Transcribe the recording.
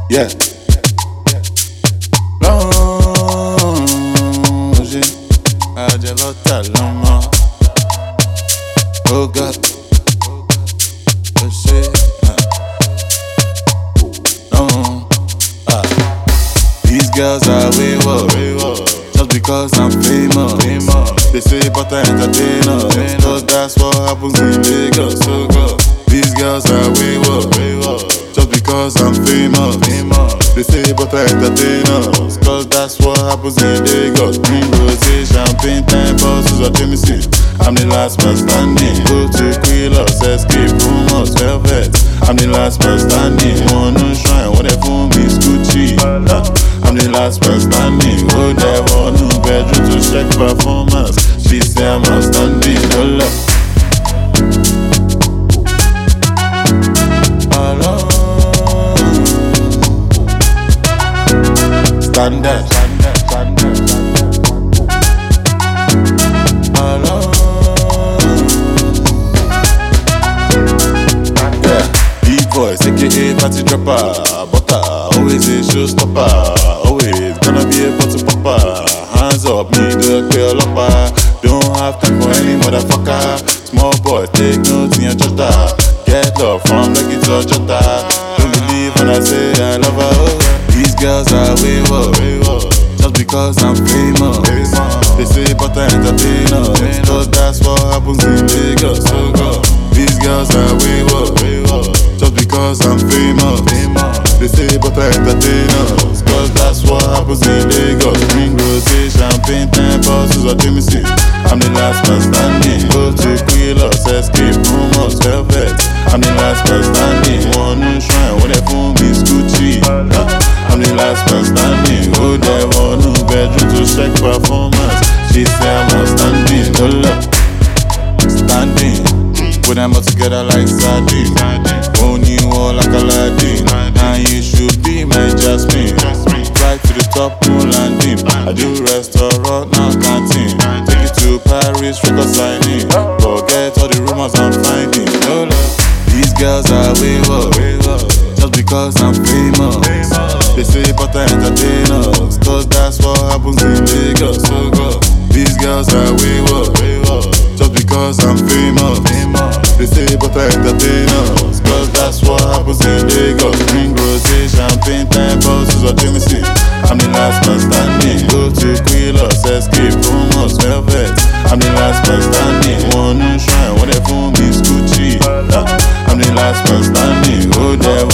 Yeah. Longe, a gelota lama. Oh God, oh shit. These girls are wayward, just because I'm famous. They say but I entertain us, cause that's what happens in Lagos. These girls are wayward, just because I'm famous. They say but I entertain us, cause that's what happens in Lagos. Green rosé, champagne, time bosses or Jameson. I'm the last man standing. Go to Quilos, escape rumors, velvet. I'm the last man standing. One no shrine, whatever me Gucci. I'm the last man standing. Go there, one new bedroom to check performance. She say I'm outstanding. Hold up. Standard. Boys, aka party dropper, butter, always a showstopper, always gonna be able to popper. Hands up, me the clear lopper. Don't have time for any motherfucker. Small boys, take notes in your jota. Get love from Lucky to Jota. Don't believe when I say I love her. Oh, these girls are wayward, just because I'm famous. They say but I entertain us, cause that's what happens in Lagos. These girls are wayward, just because I'm famous. They say but I entertain us, cause that's what happens in Lagos. Green rosé, champagne, time bosses or Jameson. I'm the last man standing. Go to Quilos, escape rumors, velvet. I'm the last man standing. One new shrine, whatever me Gucci. I'm the last man standing. Go there, one new bedroom to check performance. She say I'm outstanding. Hold up, standing. Put them all together like sardines. Own you all like Aladdin. And you should be my Jasmine. Fly to the top, no landing. I do restaurant, now canteen. Take you to Paris, record signing. Forget all the rumors I'm finding. No love. These girls are wayward, just because I'm famous. They say but I entertain us, cause that's what happens in Lagos. These girls are wayward, just because I'm famous. They say but I entertain us, cause that's what happens in Lagos. Green rosé, champagne, time bosses or Jameson. I'm the last man standing. Go to Quilos, escape rumors, velvet. I'm the last man standing. One new shrine, whatever me Gucci. I'm the last man standing. Go there,